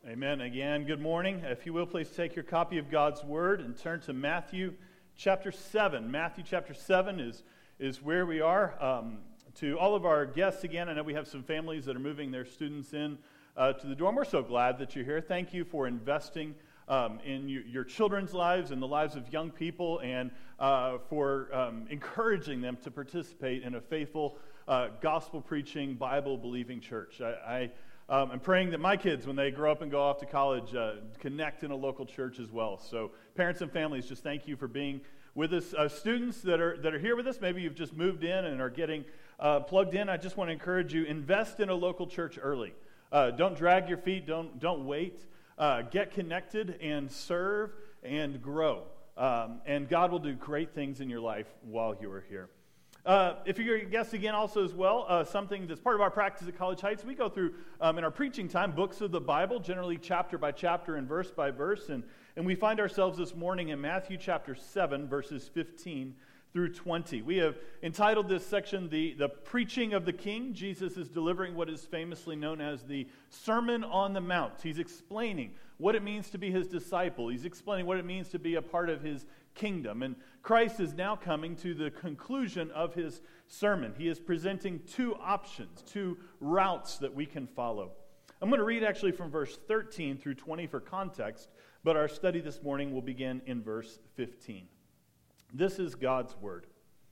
Amen. Again, good morning. If you will, please take your copy of God's Word and turn to Matthew chapter 7. Matthew chapter 7 is where we are. To all of our guests again, I know we have some families that are moving their students in to the dorm. We're so glad that you're here. Thank you for investing in your children's lives and the lives of young people, and for encouraging them to participate in a faithful, gospel-preaching, Bible-believing church. I'm praying that my kids, when they grow up and go off to college, connect in a local church as well. So parents and families, just thank you for being with us. Students that are here with us, maybe you've just moved in and are getting plugged in. I just want to encourage you, invest in a local church early. Don't drag your feet. Don't wait. Get connected and serve and grow. And God will do great things in your life while you are here. If you're a guest again also as well, something that's part of our practice at College Heights, we go through, in our preaching time, books of the Bible, generally chapter by chapter and verse by verse, and we find ourselves this morning in Matthew chapter 7, verses 15 through 20. We have entitled this section, the Preaching of the King. Jesus is delivering what is famously known as the Sermon on the Mount. He's explaining what it means to be his disciple. He's explaining what it means to be a part of his kingdom. And Christ is now coming to the conclusion of his sermon. He is presenting two options, two routes that we can follow. I'm going to read actually from verse 13 through 20 for context, but our study this morning will begin in verse 15. This is God's word.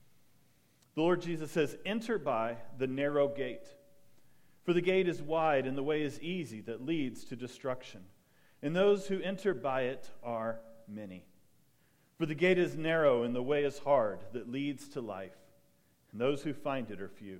The Lord Jesus says, "Enter by the narrow gate, for the gate is wide and the way is easy that leads to destruction, and those who enter by it are many. For the gate is narrow and the way is hard that leads to life, and those who find it are few.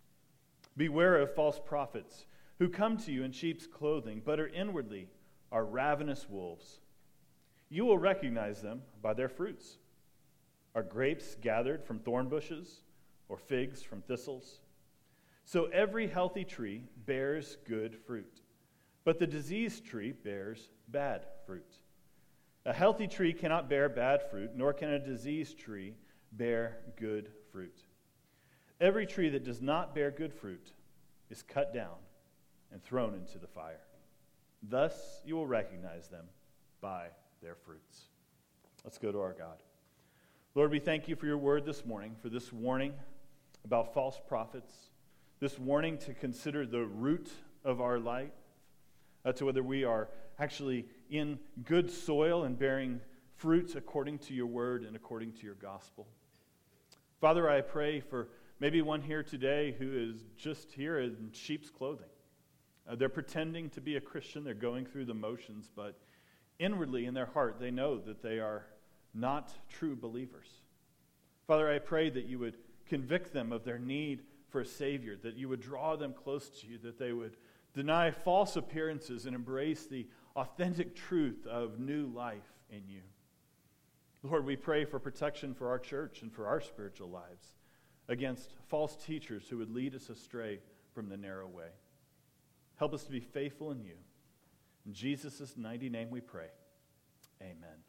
Beware of false prophets who come to you in sheep's clothing, but are inwardly are ravenous wolves. You will recognize them by their fruits. Are grapes gathered from thorn bushes, or figs from thistles? So every healthy tree bears good fruit, but the diseased tree bears bad fruit. A healthy tree cannot bear bad fruit, nor can a diseased tree bear good fruit. Every tree that does not bear good fruit is cut down and thrown into the fire. Thus you will recognize them by their fruits." Let's go to our God. Lord, we thank you for your word this morning, for this warning about false prophets, this warning to consider the root of our life, to whether we are actually in good soil and bearing fruit according to your word and according to your gospel. Father, I pray for maybe one here today who is just here in sheep's clothing. They're pretending to be a Christian, they're going through the motions, but inwardly in their heart they know that they are not true believers. Father, I pray that you would convict them of their need for a Savior, that you would draw them close to you, that they would deny false appearances and embrace the authentic truth of new life in you. Lord, we pray for protection for our church and for our spiritual lives against false teachers who would lead us astray from the narrow way. Help us to be faithful in you. In Jesus' mighty name we pray. Amen.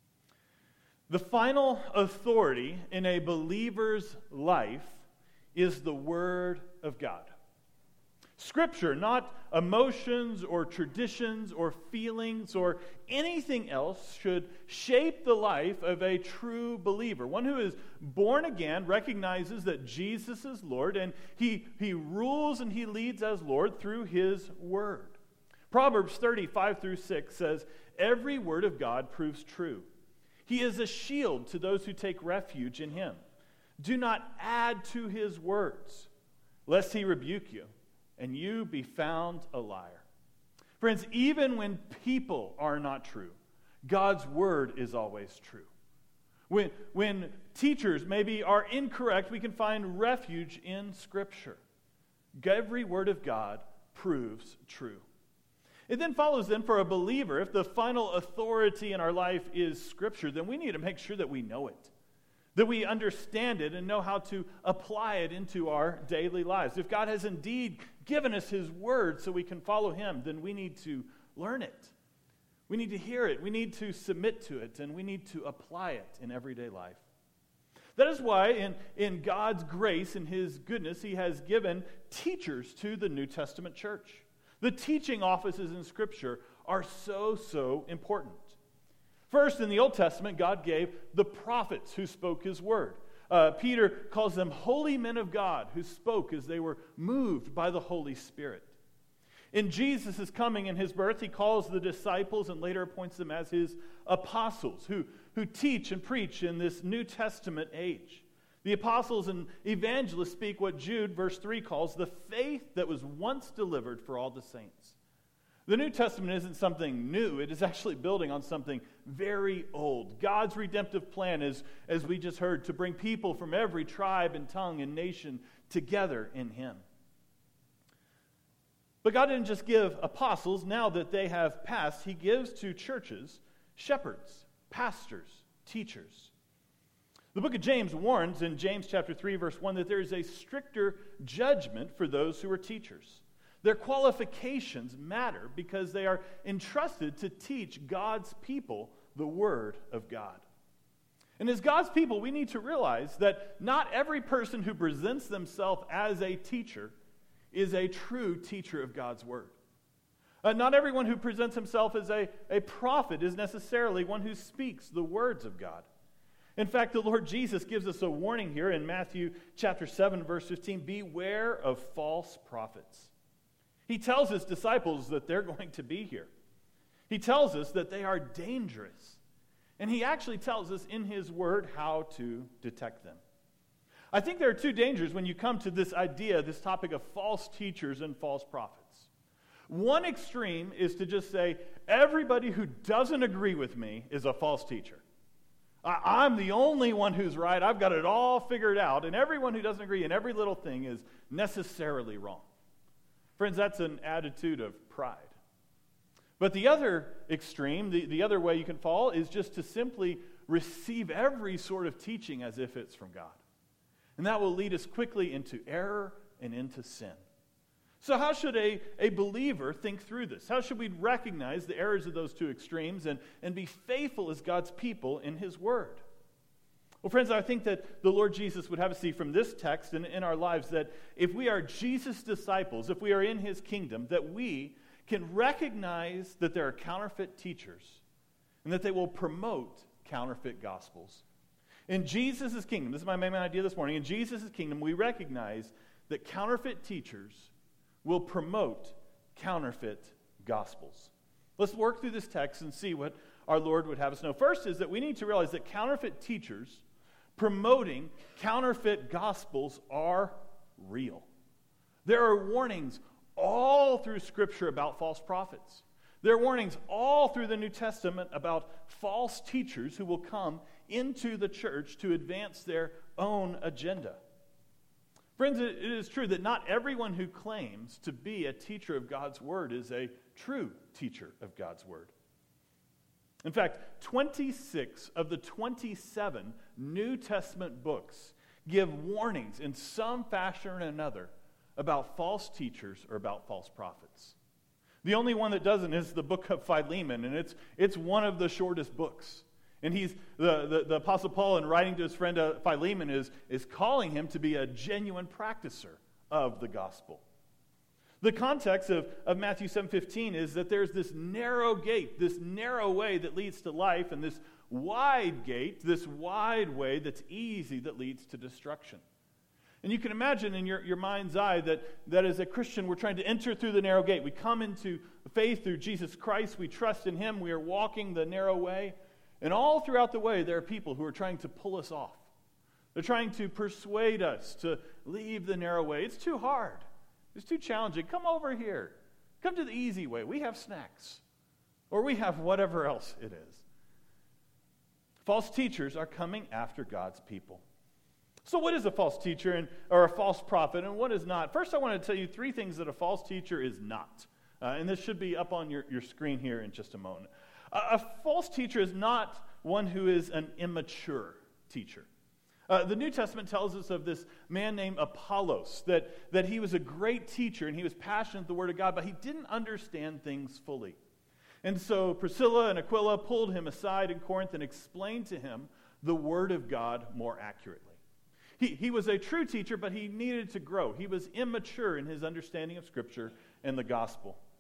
The final authority in a believer's life is the Word of God. Scripture, not emotions or traditions or feelings or anything else, should shape the life of a true believer. One who is born again recognizes that Jesus is Lord, and he rules and he leads as Lord through his word. Proverbs 30:5-6 says, "Every word of God proves true. He is a shield to those who take refuge in him. Do not add to his words, lest he rebuke you, and you be found a liar." Friends, even when people are not true, God's word is always true. When teachers maybe are incorrect, we can find refuge in Scripture. Every word of God proves true. It then follows for a believer, if the final authority in our life is Scripture, then we need to make sure that we know it, that we understand it and know how to apply it into our daily lives. If God has indeed given us his word so we can follow him, then we need to learn it. We need to hear it. We need to submit to it, and we need to apply it in everyday life. That is why in God's grace and his goodness, he has given teachers to the New Testament church. The teaching offices in Scripture are so important. First, in the Old Testament, God gave the prophets who spoke his word. Peter calls them holy men of God who spoke as they were moved by the Holy Spirit. In Jesus' coming and his birth, he calls the disciples and later appoints them as his apostles who teach and preach in this New Testament age. The apostles and evangelists speak what Jude, verse 3, calls the faith that was once delivered for all the saints. The New Testament isn't something new. It is actually building on something very old. God's redemptive plan is, as we just heard, to bring people from every tribe and tongue and nation together in him. But God didn't just give apostles, now that they have passed, he gives to churches shepherds, pastors, teachers. The book of James warns in James chapter 3, verse 1, that there is a stricter judgment for those who are teachers. Their qualifications matter because they are entrusted to teach God's people the Word of God. And as God's people, we need to realize that not every person who presents themselves as a teacher is a true teacher of God's Word. Not everyone who presents himself as a prophet is necessarily one who speaks the words of God. In fact, the Lord Jesus gives us a warning here in Matthew chapter 7, verse 15, beware of false prophets. He tells his disciples that they're going to be here. He tells us that they are dangerous. And he actually tells us in his word how to detect them. I think there are two dangers when you come to this idea, this topic of false teachers and false prophets. One extreme is to just say, everybody who doesn't agree with me is a false teacher. I'm the only one who's right. I've got it all figured out. And everyone who doesn't agree in every little thing is necessarily wrong. Friends, that's an attitude of pride. But the other extreme, the other way you can fall, is just to simply receive every sort of teaching as if it's from God. And that will lead us quickly into error and into sin. So how should a believer think through this? How should we recognize the errors of those two extremes and be faithful as God's people in his word? Well, friends, I think that the Lord Jesus would have us see from this text and in our lives that if we are Jesus' disciples, if we are in his kingdom, that we can recognize that there are counterfeit teachers and that they will promote counterfeit gospels. In Jesus' kingdom, this is my main idea this morning, in Jesus' kingdom, we recognize that counterfeit teachers will promote counterfeit gospels. Let's work through this text and see what our Lord would have us know. First is that we need to realize that counterfeit teachers promoting counterfeit gospels are real. There are warnings all through Scripture about false prophets. There are warnings all through the New Testament about false teachers who will come into the church to advance their own agenda. Friends, it is true that not everyone who claims to be a teacher of God's Word is a true teacher of God's Word. In fact, 26 of the 27 New Testament books give warnings in some fashion or another about false teachers or about false prophets. The only one that doesn't is the book of Philemon, and it's one of the shortest books. And he's the Apostle Paul, in writing to his friend Philemon, is calling him to be a genuine practicer of the gospel. The context of Matthew 7:15 is that there's this narrow gate, this narrow way that leads to life, and this wide gate, this wide way that's easy that leads to destruction. And you can imagine in your mind's eye that as a Christian, we're trying to enter through the narrow gate. We come into faith through Jesus Christ. We trust in him. We are walking the narrow way. And all throughout the way, there are people who are trying to pull us off. They're trying to persuade us to leave the narrow way. It's too hard. It's too challenging. Come over here. Come to the easy way. We have snacks. Or we have whatever else it is. False teachers are coming after God's people. So what is a false teacher or a false prophet, and what is not? First, I want to tell you three things that a false teacher is not. And this should be up on your screen here in just a moment. A false teacher is not one who is an immature teacher. The New Testament tells us of this man named Apollos, that he was a great teacher and he was passionate about the Word of God, but he didn't understand things fully. And so Priscilla and Aquila pulled him aside in Corinth and explained to him the Word of God more accurately. He was a true teacher, but he needed to grow. He was immature in his understanding of Scripture and the gospel.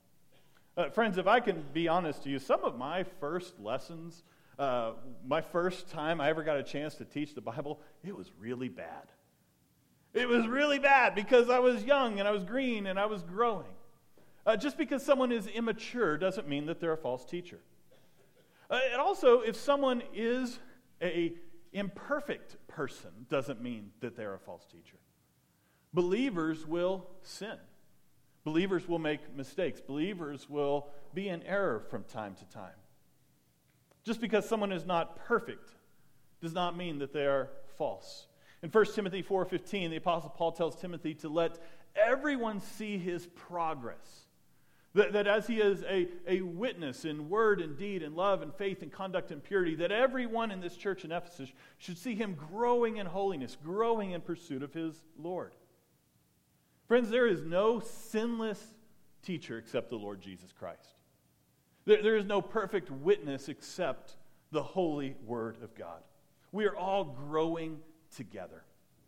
Friends, if I can be honest to you, some of my first lessons, my first time I ever got a chance to teach the Bible, it was really bad. It was really bad because I was young and I was green and I was growing. Just because someone is immature doesn't mean that they're a false teacher. And also, if someone is an imperfect person, doesn't mean that they're a false teacher. Believers will sin. Believers will make mistakes. Believers will be in error from time to time. Just because someone is not perfect does not mean that they are false. In 1 Timothy 4:15, the Apostle Paul tells Timothy to let everyone see his progress. That as he is a witness in word and deed and love and faith and conduct and purity, that everyone in this church in Ephesus should see him growing in holiness, growing in pursuit of his Lord. Friends, there is no sinless teacher except the Lord Jesus Christ. There is no perfect witness except the holy Word of God. We are all growing together.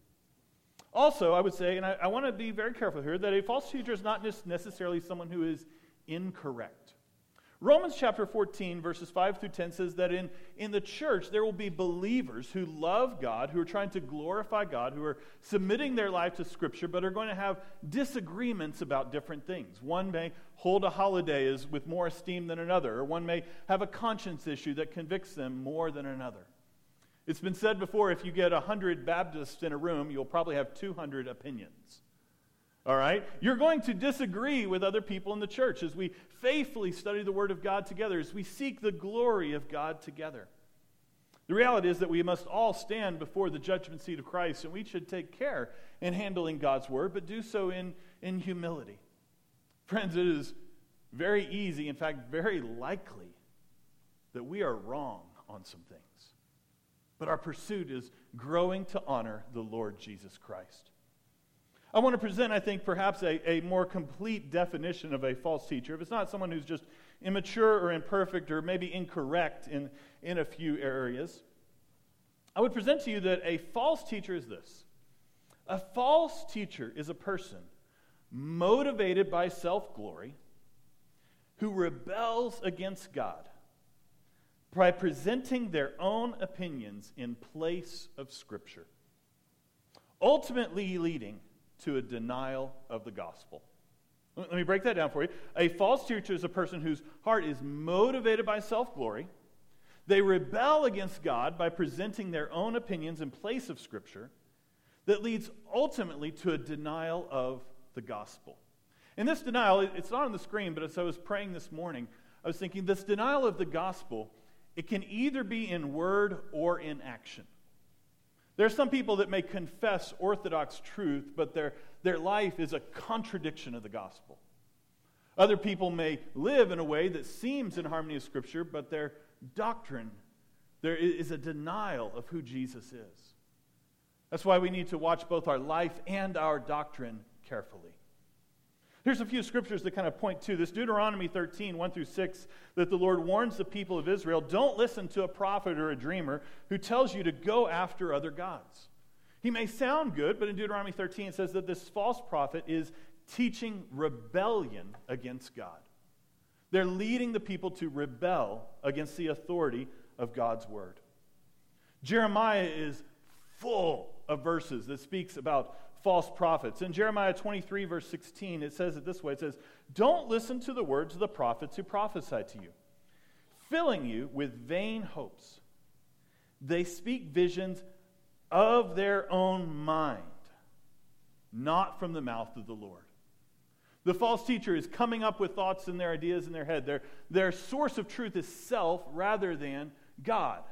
Also, I would say, and I want to be very careful here, that a false teacher is not necessarily someone who is incorrect. Romans chapter 14, verses 5 through 10 says that in the church there will be believers who love God, who are trying to glorify God, who are submitting their life to Scripture, but are going to have disagreements about different things. One may hold a holiday as with more esteem than another, or one may have a conscience issue that convicts them more than another. It's been said before, if you get 100 Baptists in a room, you'll probably have 200 opinions. All right? You're going to disagree with other people in the church as we faithfully study the Word of God together, as we seek the glory of God together. The reality is that we must all stand before the judgment seat of Christ, and we should take care in handling God's Word, but do so in humility. Friends, it is very easy, in fact, very likely, that we are wrong on some things. But our pursuit is growing to honor the Lord Jesus Christ. I want to present, I think, perhaps a more complete definition of a false teacher. If it's not someone who's just immature or imperfect or maybe incorrect in a few areas, I would present to you that a false teacher is this. A false teacher is a person motivated by self-glory who rebels against God by presenting their own opinions in place of Scripture, ultimately leading to a denial of the gospel. Let me break that down for you. A false teacher is a person whose heart is motivated by self-glory. They rebel against God by presenting their own opinions in place of Scripture that leads ultimately to a denial of the gospel. And this denial, it's not on the screen, but as I was praying this morning, I was thinking this denial of the gospel, it can either be in word or in action. There are some people that may confess orthodox truth, but their life is a contradiction of the gospel. Other people may live in a way that seems in harmony with Scripture, but their doctrine, there is a denial of who Jesus is. That's why we need to watch both our life and our doctrine carefully. Here's a few scriptures that kind of point to this. Deuteronomy 13, 1 through 6, that the Lord warns the people of Israel, don't listen to a prophet or a dreamer who tells you to go after other gods. He may sound good, but in Deuteronomy 13 it says that this false prophet is teaching rebellion against God. They're leading the people to rebel against the authority of God's word. Jeremiah is full of verses that speaks about false prophets. In Jeremiah 23, verse 16, it says it this way. It says, don't listen to the words of the prophets who prophesy to you, filling you with vain hopes. They speak visions of their own mind, not from the mouth of the Lord. The false teacher is coming up with thoughts and their ideas in their head. Their source of truth is self rather than God.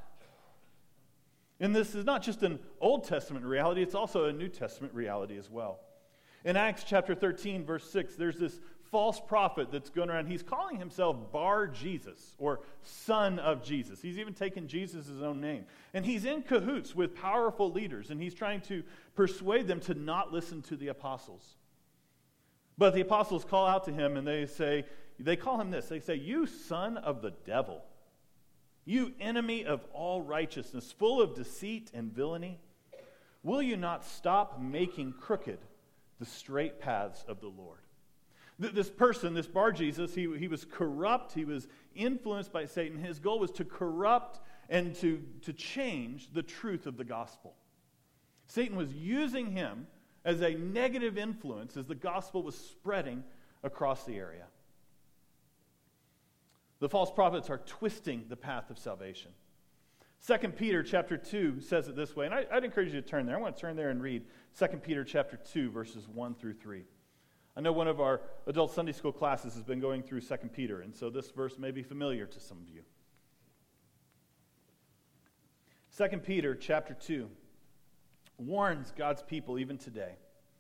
And this is not just an Old Testament reality, it's also a New Testament reality as well. In Acts chapter 13, verse 6, there's this false prophet that's going around. He's calling himself Bar Jesus, or son of Jesus. He's even taken Jesus' own name. And he's in cahoots with powerful leaders, and he's trying to persuade them to not listen to the apostles. But the apostles call out to him, and they call him this. They say, you son of the devil. You enemy of all righteousness, full of deceit and villainy, will you not stop making crooked the straight paths of the Lord? This person, this Bar Jesus, he was corrupt. He was influenced by Satan. His goal was to corrupt and to change the truth of the gospel. Satan was using him as a negative influence as the gospel was spreading across the area. The false prophets are twisting the path of salvation. 2 Peter chapter 2 says it this way, and I'd encourage you to turn there. I want to turn there and read 2 Peter chapter 2, verses 1 through 3. I know one of our adult Sunday school classes has been going through 2 Peter, and so this verse may be familiar to some of you. 2 Peter chapter 2 warns God's people even today.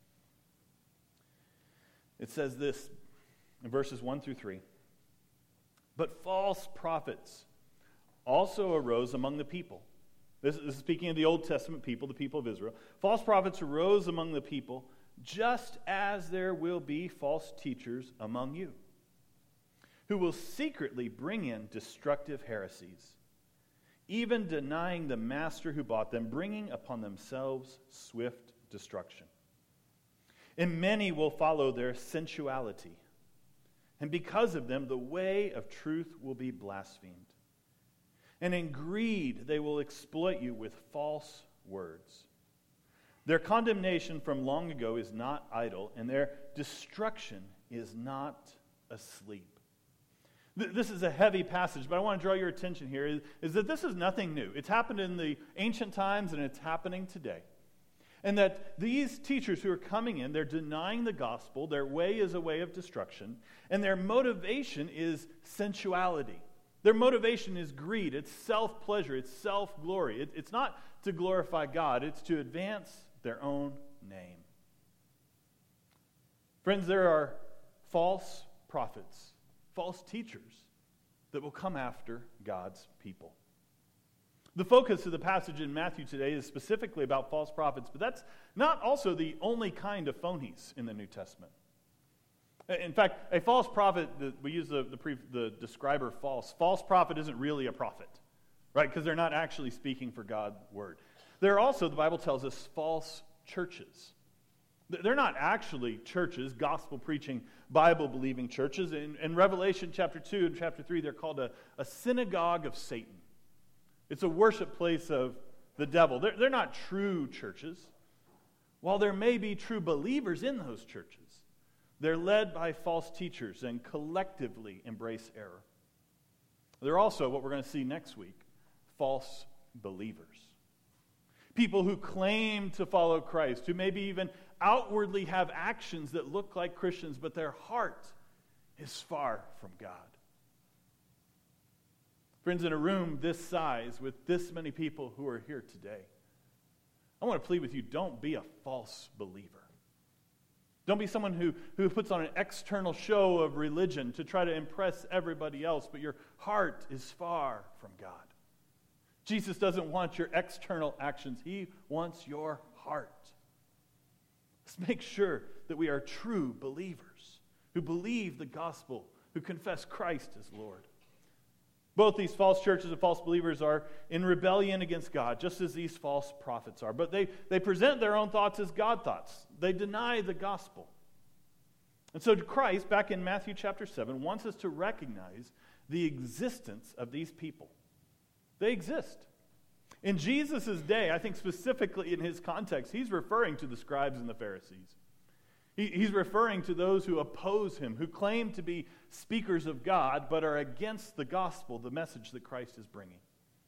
It says this in verses 1 through 3. But false prophets also arose among the people. This is speaking of the Old Testament people, the people of Israel. False prophets arose among the people, just as there will be false teachers among you, who will secretly bring in destructive heresies, even denying the master who bought them, bringing upon themselves swift destruction. And many will follow their sensuality, and because of them the way of truth will be blasphemed. And in greed they will exploit you with false words. Their condemnation from long ago is not idle, and their destruction is not asleep. This is a heavy passage, but I want to draw your attention here, is that this is nothing new. It's happened in the ancient times, and it's happening today. And that these teachers who are coming in, they're denying the gospel, their way is a way of destruction, and their motivation is sensuality. Their motivation is greed, it's self-pleasure, it's self-glory. It's not to glorify God, it's to advance their own name. Friends, there are false prophets, false teachers that will come after God's people. The focus of the passage in Matthew today is specifically about false prophets, but that's not also the only kind of phonies in the New Testament. In fact, a false prophet, we use the describer false. False prophet isn't really a prophet, right? Because they're not actually speaking for God's word. There are also, the Bible tells us, false churches. They're not actually churches, gospel-preaching, Bible-believing churches. In Revelation chapter 2 and chapter 3, they're called a synagogue of Satan. It's a worship place of the devil. They're not true churches. While there may be true believers in those churches, they're led by false teachers and collectively embrace error. They're also, what we're going to see next week, false believers. People who claim to follow Christ, who maybe even outwardly have actions that look like Christians, but their heart is far from God. Friends, in a room this size with this many people who are here today, I want to plead with you, don't be a false believer. Don't be someone who puts on an external show of religion to try to impress everybody else, but your heart is far from God. Jesus doesn't want your external actions. He wants your heart. Let's make sure that we are true believers who believe the gospel, who confess Christ as Lord. Both these false churches and false believers are in rebellion against God, just as these false prophets are. But they present their own thoughts as God thoughts. They deny the gospel. And so Christ, back in Matthew chapter 7, wants us to recognize the existence of these people. They exist. In Jesus' day, I think specifically in his context, he's referring to the scribes and the Pharisees. He's referring to those who oppose him, who claim to be speakers of God, but are against the gospel, the message that Christ is bringing.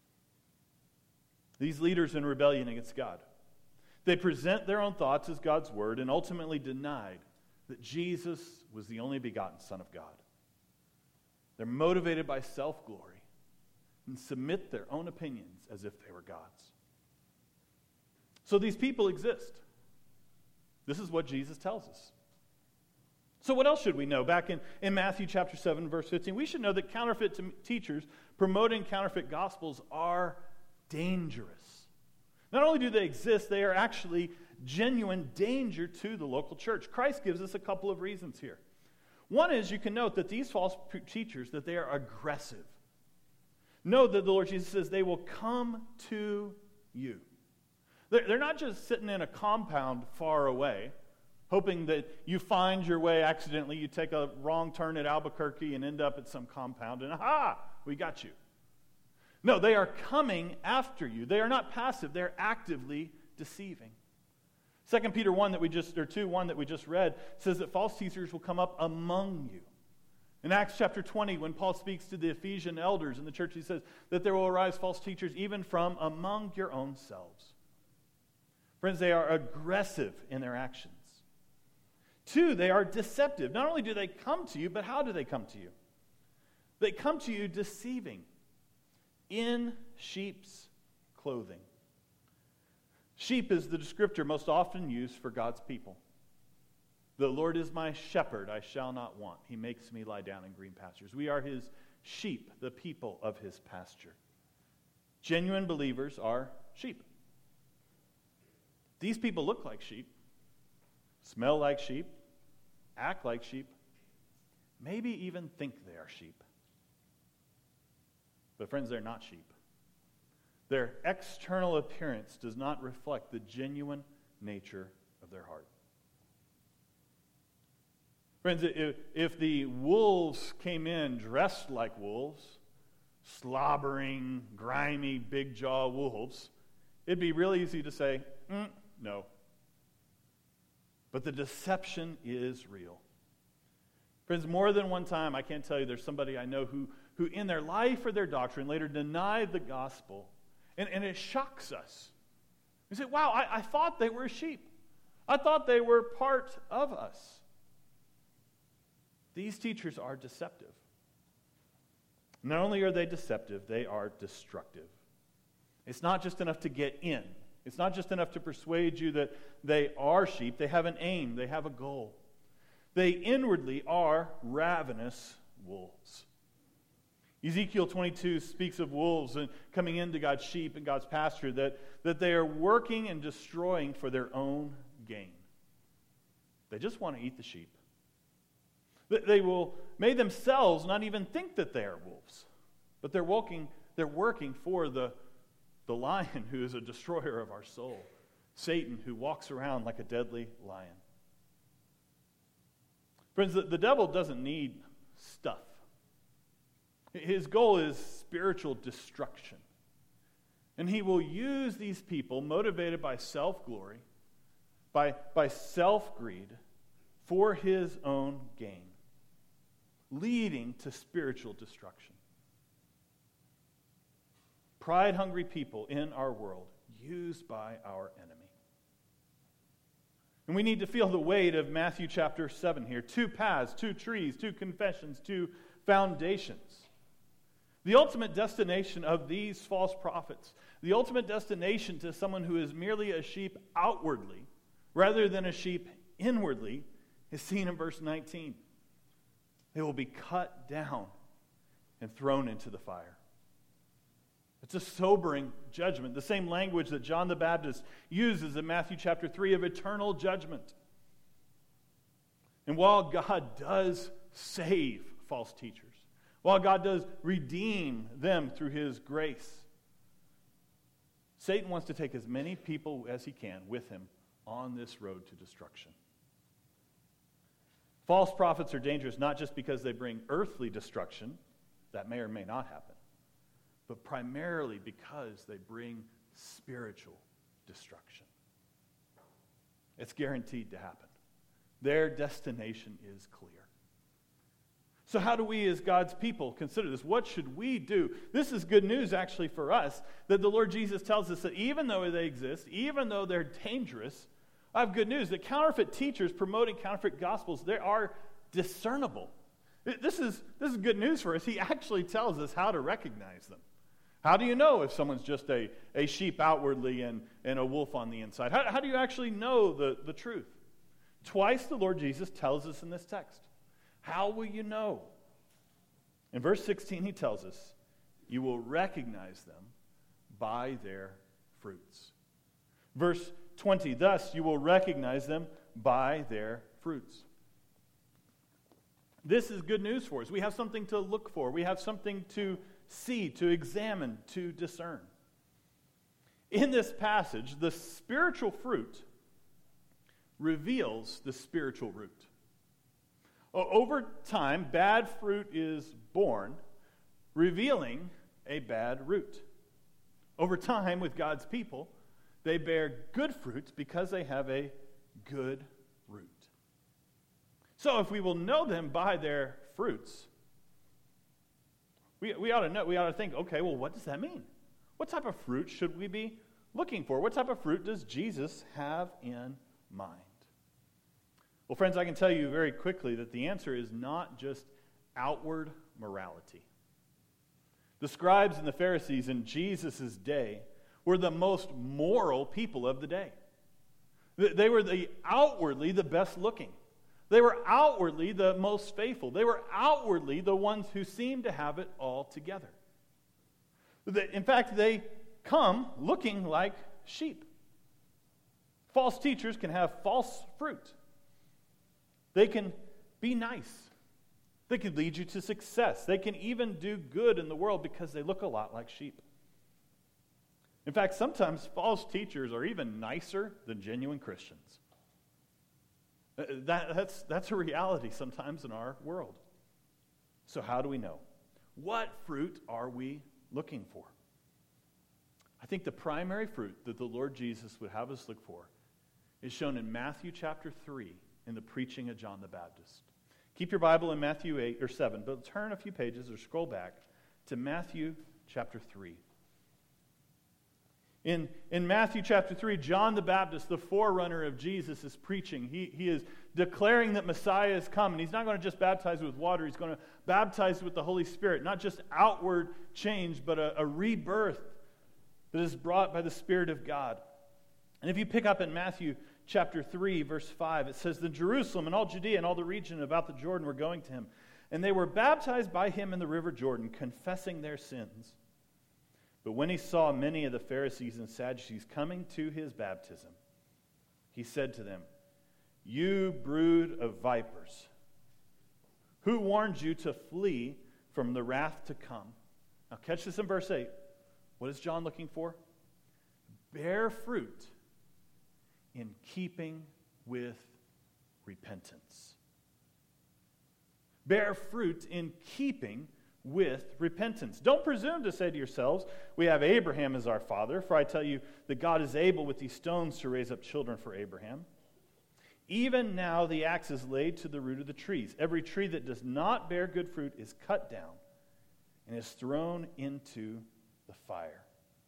These leaders in rebellion against God, they present their own thoughts as God's word and ultimately denied that Jesus was the only begotten Son of God. They're motivated by self-glory and submit their own opinions as if they were God's. So these people exist. This is what Jesus tells us. So what else should we know? Back in Matthew chapter 7, verse 15, we should know that counterfeit teachers promoting counterfeit gospels are dangerous. Not only do they exist, they are actually genuine danger to the local church. Christ gives us a couple of reasons here. One is you can note that these false teachers, that they are aggressive. Note that the Lord Jesus says they will come to you. They're not just sitting in a compound far away. hoping that you find your way accidentally. You take a wrong turn at Albuquerque and end up at some compound, and aha, we got you. No, they are coming after you. They are not passive. They're actively deceiving. 2 Peter 1 that we just, or 2:1 that we just read says that false teachers will come up among you. In Acts chapter 20, when Paul speaks to the Ephesian elders in the church, he says that there will arise false teachers even from among your own selves. Friends, they are aggressive in their actions. 2, they are deceptive. Not only do they come to you, but how do they come to you? They come to you deceiving in sheep's clothing. Sheep is the descriptor most often used for God's people. The Lord is my shepherd, I shall not want. He makes me lie down in green pastures. We are his sheep, the people of his pasture. Genuine believers are sheep. These people look like sheep, smell like sheep, act like sheep, maybe even think they are sheep. But friends, they're not sheep. Their external appearance does not reflect the genuine nature of their heart. Friends, if the wolves came in dressed like wolves, slobbering, grimy, big jaw wolves, it'd be real easy to say, no. But the deception is real. Friends, more than one time, I can't tell you, there's somebody I know who in their life or their doctrine later denied the gospel, and it shocks us. We say, wow, I thought they were sheep. I thought they were part of us. These teachers are deceptive. Not only are they deceptive, they are destructive. It's not just enough to get in. It's not just enough to persuade you that they are sheep. They have an aim. They have a goal. They inwardly are ravenous wolves. Ezekiel 22 speaks of wolves and coming into God's sheep and God's pasture, that they are working and destroying for their own gain. They just want to eat the sheep. They may themselves not even think that they are wolves, but they're working for the lion who is a destroyer of our soul, Satan, who walks around like a deadly lion. Friends, the devil doesn't need stuff. His goal is spiritual destruction. And he will use these people motivated by self-glory, by self-greed, for his own gain, leading to spiritual destruction. Pride-hungry people in our world, used by our enemy. And we need to feel the weight of Matthew chapter 7 here. 2 paths, 2 trees, 2 confessions, 2 foundations. The ultimate destination of these false prophets, the ultimate destination to someone who is merely a sheep outwardly, rather than a sheep inwardly, is seen in verse 19. They will be cut down and thrown into the fire. It's a sobering judgment, the same language that John the Baptist uses in Matthew chapter 3 of eternal judgment. And while God does save false teachers, while God does redeem them through his grace, Satan wants to take as many people as he can with him on this road to destruction. False prophets are dangerous not just because they bring earthly destruction, that may or may not happen, but primarily because they bring spiritual destruction. It's guaranteed to happen. Their destination is clear. So how do we as God's people consider this? What should we do? This is good news actually for us, that the Lord Jesus tells us that even though they exist, even though they're dangerous, I have good news that counterfeit teachers promoting counterfeit gospels, they are discernible. This is good news for us. He actually tells us how to recognize them. How do you know if someone's just a sheep outwardly and a wolf on the inside? How do you actually know the truth? Twice the Lord Jesus tells us in this text. How will you know? In verse 16 he tells us, you will recognize them by their fruits. Verse 20, thus you will recognize them by their fruits. This is good news for us. We have something to look for. We have something to see, to examine, to discern. In this passage, the spiritual fruit reveals the spiritual root. Over time, bad fruit is born, revealing a bad root. Over time, with God's people, they bear good fruits because they have a good root. So if we will know them by their fruits, we ought to know, we ought to think, okay, well, what does that mean? What type of fruit should we be looking for? What type of fruit does Jesus have in mind? Well, friends, I can tell you very quickly that the answer is not just outward morality. The scribes and the Pharisees in Jesus' day were the most moral people of the day. They were outwardly the best looking. They were outwardly the most faithful. They were outwardly the ones who seemed to have it all together. In fact, they come looking like sheep. False teachers can have false fruit. They can be nice. They can lead you to success. They can even do good in the world because they look a lot like sheep. In fact, sometimes false teachers are even nicer than genuine Christians. That's a reality sometimes in our world. So how do we know? What fruit are we looking for? I think the primary fruit that the Lord Jesus would have us look for is shown in Matthew chapter 3 in the preaching of John the Baptist. Keep your Bible in Matthew 8 or 7, but turn a few pages or scroll back to Matthew chapter 3. In Matthew chapter 3, John the Baptist, the forerunner of Jesus, is preaching. He is declaring that Messiah is come, and he's not going to just baptize with water. He's going to baptize with the Holy Spirit. Not just outward change, but a rebirth that is brought by the Spirit of God. And if you pick up in Matthew chapter 3, verse 5, it says, "Then Jerusalem and all Judea and all the region about the Jordan were going to him, and they were baptized by him in the river Jordan, confessing their sins. But when he saw many of the Pharisees and Sadducees coming to his baptism, he said to them, 'You brood of vipers, who warned you to flee from the wrath to come?'" Now catch this in verse 8. What is John looking for? Bear fruit in keeping with repentance. Bear fruit in keeping with repentance. Don't presume to say to yourselves, "We have Abraham as our father," for I tell you that God is able with these stones to raise up children for Abraham. Even now the axe is laid to the root of the trees. Every tree that does not bear good fruit is cut down and is thrown into the fire.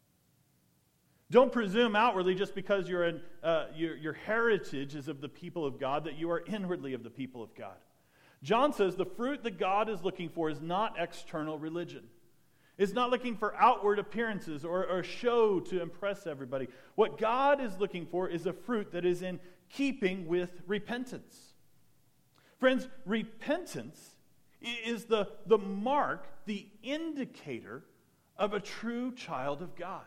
Don't presume outwardly just because your heritage is of the people of God that you are inwardly of the people of God. John says the fruit that God is looking for is not external religion. It's not looking for outward appearances or a show to impress everybody. What God is looking for is a fruit that is in keeping with repentance. Friends, repentance is the mark, the indicator of a true child of God.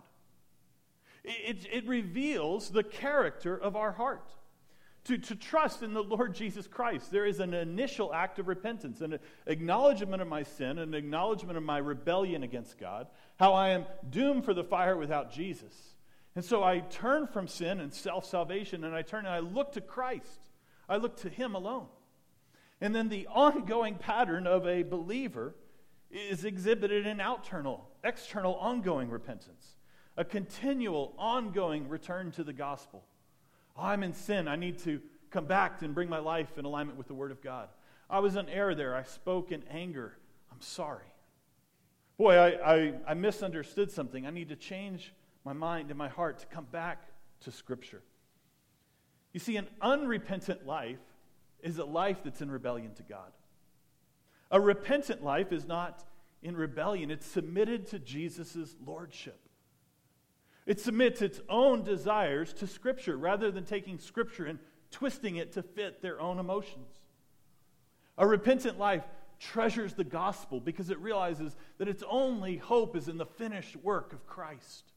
It reveals the character of our heart. To trust in the Lord Jesus Christ, there is an initial act of repentance, an acknowledgement of my sin, an acknowledgement of my rebellion against God, how I am doomed for the fire without Jesus. And so I turn from sin and self-salvation, and I look to Christ. I look to Him alone. And then the ongoing pattern of a believer is exhibited in external ongoing repentance, a continual ongoing return to the gospel. I'm in sin. I need to come back and bring my life in alignment with the Word of God. I was in error there. I spoke in anger. I'm sorry. Boy, I misunderstood something. I need to change my mind and my heart to come back to Scripture. You see, an unrepentant life is a life that's in rebellion to God. A repentant life is not in rebellion. It's submitted to Jesus' lordship. It submits its own desires to Scripture rather than taking Scripture and twisting it to fit their own emotions. A repentant life treasures the gospel because it realizes that its only hope is in the finished work of Christ.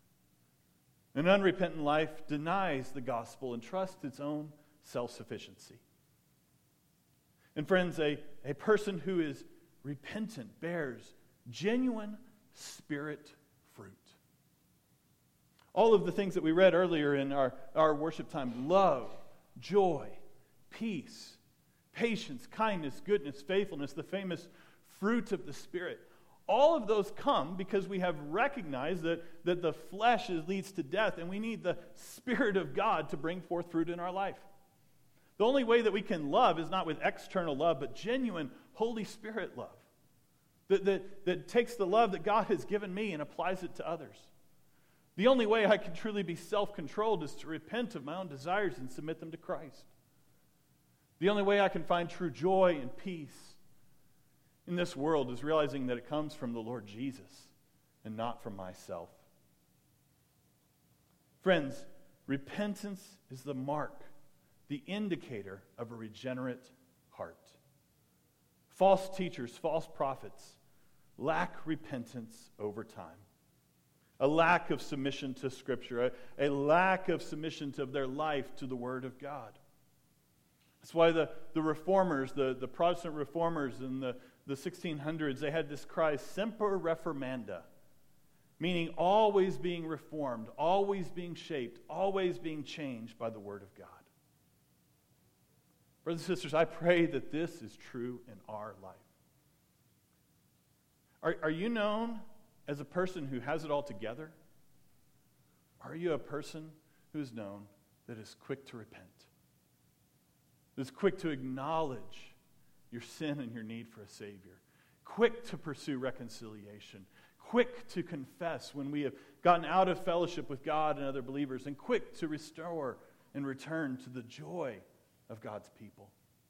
An unrepentant life denies the gospel and trusts its own self-sufficiency. And friends, a person who is repentant bears genuine spirit fruit. All of the things that we read earlier in our worship time, love, joy, peace, patience, kindness, goodness, faithfulness, the famous fruit of the Spirit. All of those come because we have recognized that the flesh leads to death, and we need the Spirit of God to bring forth fruit in our life. The only way that we can love is not with external love, but genuine Holy Spirit love. That takes the love that God has given me and applies it to others. The only way I can truly be self-controlled is to repent of my own desires and submit them to Christ. The only way I can find true joy and peace in this world is realizing that it comes from the Lord Jesus and not from myself. Friends, repentance is the mark, the indicator of a regenerate heart. False teachers, false prophets lack repentance over time. A lack of submission to Scripture, a lack of submission to their life to the Word of God. That's why the reformers, the Protestant reformers in the 1600s, they had this cry, semper reformanda, meaning always being reformed, always being shaped, always being changed by the Word of God. Brothers and sisters, I pray that this is true in our life. Are you known as a person who has it all together? Are you a person who is known that is quick to repent? That is quick to acknowledge your sin and your need for a Savior? Quick to pursue reconciliation? Quick to confess when we have gotten out of fellowship with God and other believers? And quick to restore and return to the joy of God's people?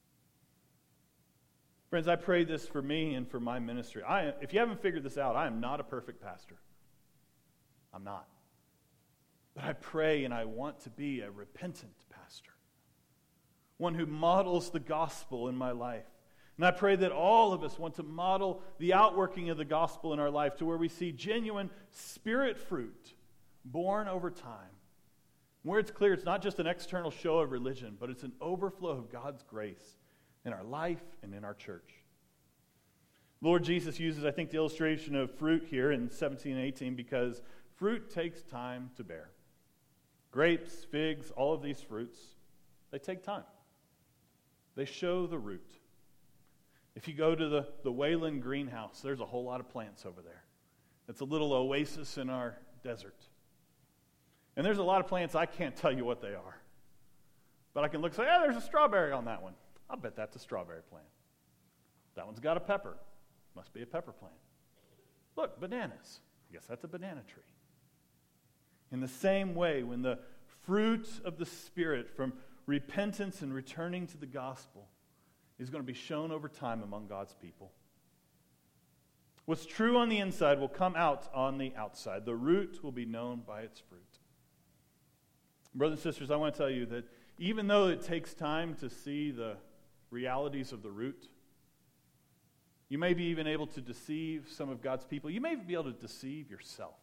Friends, I pray this for me and for my ministry. If you haven't figured this out, I am not a perfect pastor. I'm not. But I pray and I want to be a repentant pastor. One who models the gospel in my life. And I pray that all of us want to model the outworking of the gospel in our life to where we see genuine Spirit fruit born over time. Where it's clear it's not just an external show of religion, but it's an overflow of God's grace in our life and in our church. Lord Jesus uses, I think, the illustration of fruit here in 17 and 18 because fruit takes time to bear. Grapes, figs, all of these fruits, they take time. They show the root. If you go to the Wayland greenhouse, there's a whole lot of plants over there. It's a little oasis in our desert. And there's a lot of plants I can't tell you what they are. But I can look and say, there's a strawberry on that one. I'll bet that's a strawberry plant. That one's got a pepper. Must be a pepper plant. Look, bananas. I guess that's a banana tree. In the same way, when the fruit of the Spirit from repentance and returning to the gospel is going to be shown over time among God's people. What's true on the inside will come out on the outside. The root will be known by its fruit. Brothers and sisters, I want to tell you that even though it takes time to see the realities of the root, you may be even able to deceive some of God's people. You may be able to deceive yourself.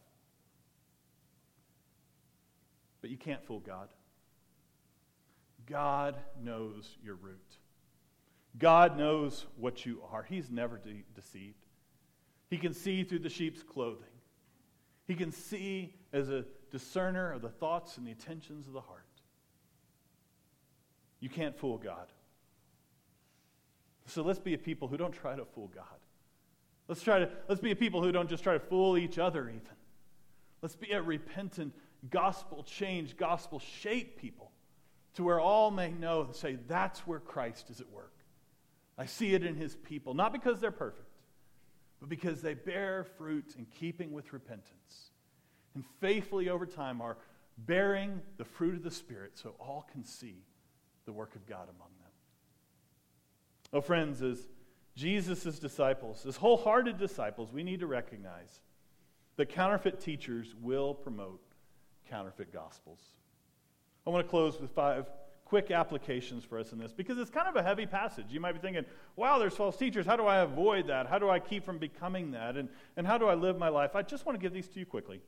But you can't fool God. God knows your root. God knows what you are. He's never deceived. He can see through the sheep's clothing. He can see as a discerner of the thoughts and the intentions of the heart. You can't fool God. So let's be a people who don't try to fool God. Let's be a people who don't just try to fool each other even. Let's be a repentant, gospel-changed, gospel-shaped people to where all may know and say, that's where Christ is at work. I see it in his people, not because they're perfect, but because they bear fruit in keeping with repentance. And faithfully over time are bearing the fruit of the Spirit so all can see the work of God among them. Oh, friends, as Jesus' disciples, as wholehearted disciples, we need to recognize that counterfeit teachers will promote counterfeit gospels. I want to close with 5 quick applications for us in this because it's kind of a heavy passage. You might be thinking, wow, there's false teachers. How do I avoid that? How do I keep from becoming that? And how do I live my life? I just want to give these to you quickly.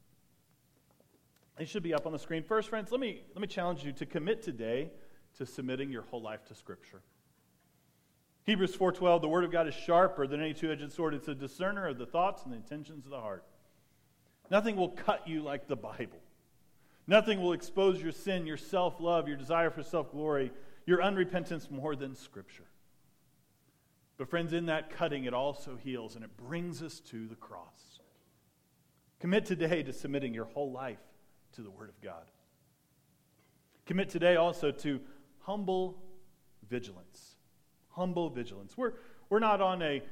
They should be up on the screen. First, friends, let me challenge you to commit today to submitting your whole life to Scripture. Hebrews 4:12, the Word of God is sharper than any two-edged sword. It's a discerner of the thoughts and the intentions of the heart. Nothing will cut you like the Bible. Nothing will expose your sin, your self-love, your desire for self-glory, your unrepentance more than Scripture. But friends, in that cutting, it also heals, and it brings us to the cross. Commit today to submitting your whole life to the Word of God. Commit today also to humble vigilance. Humble vigilance. We're not on a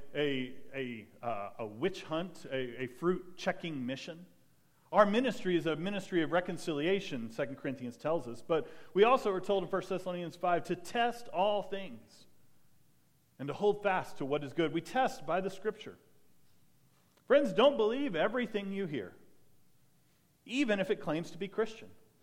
witch hunt, a fruit-checking mission. Our ministry is a ministry of reconciliation, 2 Corinthians tells us, but we also are told in 1 Thessalonians 5 to test all things and to hold fast to what is good. We test by the Scripture. Friends, don't believe everything you hear, even if it claims to be Christian.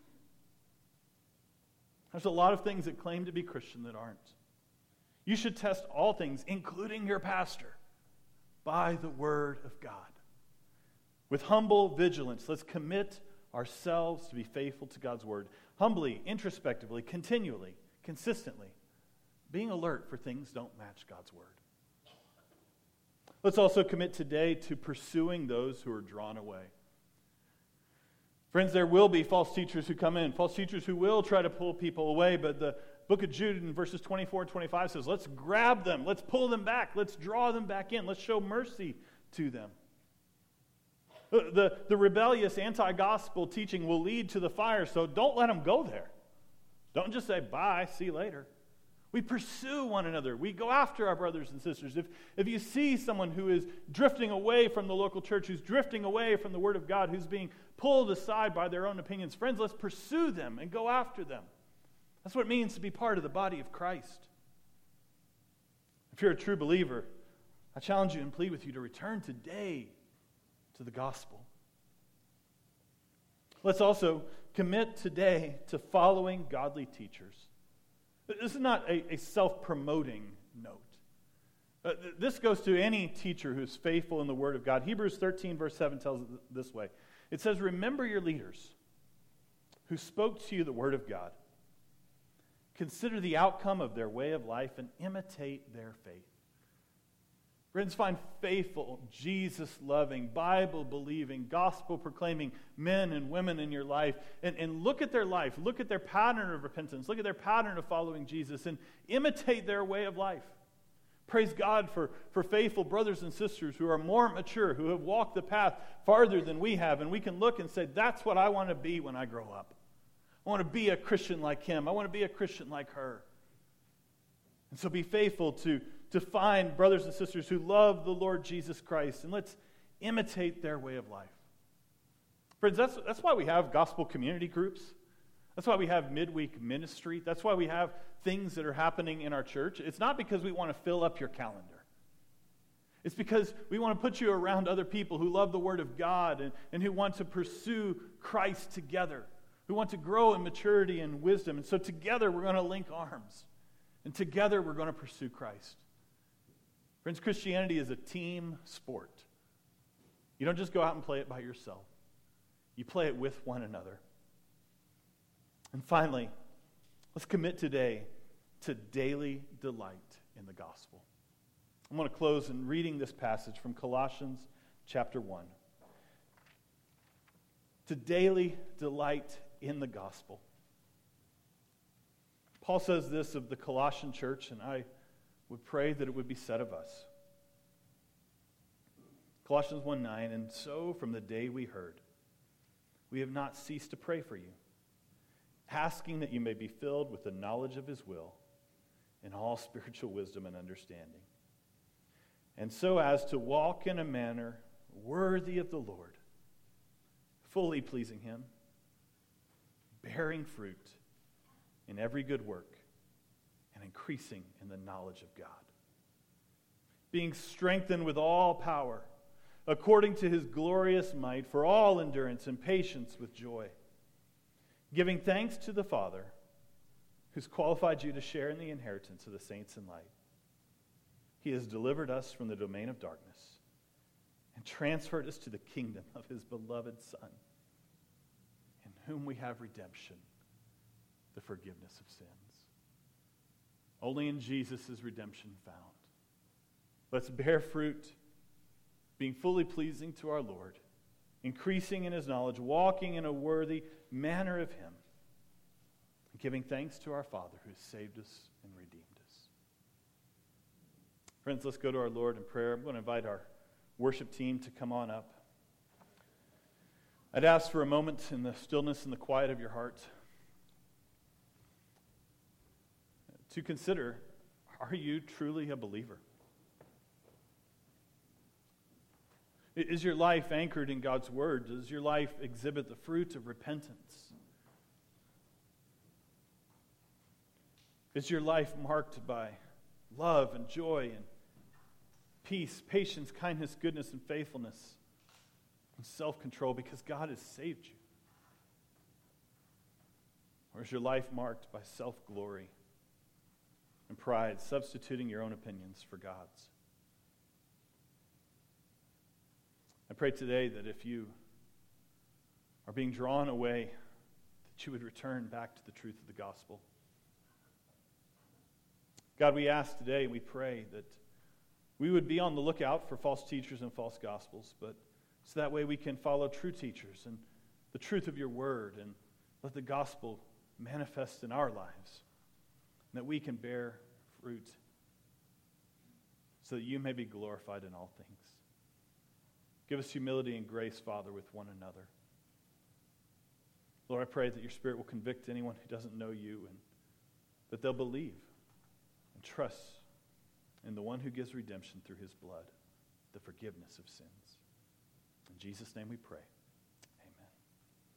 There's a lot of things that claim to be Christian that aren't. You should test all things, including your pastor, by the Word of God. With humble vigilance, let's commit ourselves to be faithful to God's Word. Humbly, introspectively, continually, consistently, being alert for things don't match God's Word. Let's also commit today to pursuing those who are drawn away. Friends, there will be false teachers who come in, false teachers who will try to pull people away, but the book of Jude in verses 24 and 25 says, let's grab them, let's pull them back, let's draw them back in, let's show mercy to them. The rebellious anti-gospel teaching will lead to the fire, so don't let them go there. Don't just say, bye, see you later. We pursue one another. We go after our brothers and sisters. If you see someone who is drifting away from the local church, who's drifting away from the Word of God, who's being pulled aside by their own opinions, friends, let's pursue them and go after them. That's what it means to be part of the body of Christ. If you're a true believer, I challenge you and plead with you to return today to the gospel. Let's also commit today to following godly teachers. This is not a self-promoting note. This goes to any teacher who's faithful in the Word of God. Hebrews 13, verse 7 tells it this way. It says, remember your leaders who spoke to you the Word of God. Consider the outcome of their way of life and imitate their faith. Friends, find faithful, Jesus-loving, Bible-believing, gospel-proclaiming men and women in your life and look at their life, look at their pattern of repentance, look at their pattern of following Jesus and imitate their way of life. Praise God for faithful brothers and sisters who are more mature, who have walked the path farther than we have, and we can look and say, that's what I want to be when I grow up. I want to be a Christian like him. I want to be a Christian like her. And so be faithful to find brothers and sisters who love the Lord Jesus Christ, and let's imitate their way of life. Friends, that's why we have gospel community groups. That's why we have midweek ministry. That's why we have things that are happening in our church. It's not because we want to fill up your calendar. It's because we want to put you around other people who love the Word of God and who want to pursue Christ together, who want to grow in maturity and wisdom. And so together we're going to link arms, and together we're going to pursue Christ. Friends, Christianity is a team sport. You don't just go out and play it by yourself. You play it with one another. And finally, let's commit today to daily delight in the gospel. I'm going to close in reading this passage from Colossians chapter 1. To daily delight in the gospel. Paul says this of the Colossian church, and I would pray that it would be said of us. Colossians 1:9, and so from the day we heard, we have not ceased to pray for you, asking that you may be filled with the knowledge of his will in all spiritual wisdom and understanding, and so as to walk in a manner worthy of the Lord, fully pleasing him, bearing fruit in every good work, and increasing in the knowledge of God, being strengthened with all power, according to his glorious might, for all endurance and patience with joy, giving thanks to the Father, who's qualified you to share in the inheritance of the saints in light. He has delivered us from the domain of darkness and transferred us to the kingdom of his beloved Son, in whom we have redemption, the forgiveness of sins. Only in Jesus is redemption found. Let's bear fruit, being fully pleasing to our Lord, increasing in his knowledge, walking in a worthy manner of him, and giving thanks to our Father who has saved us and redeemed us. Friends, let's go to our Lord in prayer. I'm going to invite our worship team to come on up. I'd ask for a moment in the stillness and the quiet of your heart to consider, are you truly a believer? Is your life anchored in God's Word? Does your life exhibit the fruit of repentance? Is your life marked by love and joy and peace, patience, kindness, goodness, and faithfulness, and self-control because God has saved you? Or is your life marked by self-glory and pride, substituting your own opinions for God's? I pray today that if you are being drawn away, that you would return back to the truth of the gospel. God, we ask today and we pray that we would be on the lookout for false teachers and false gospels, but so that way we can follow true teachers and the truth of your word and let the gospel manifest in our lives, and that we can bear fruit so that you may be glorified in all things. Give us humility and grace, Father, with one another. Lord, I pray that your Spirit will convict anyone who doesn't know you and that they'll believe and trust in the one who gives redemption through his blood, the forgiveness of sins. In Jesus' name we pray.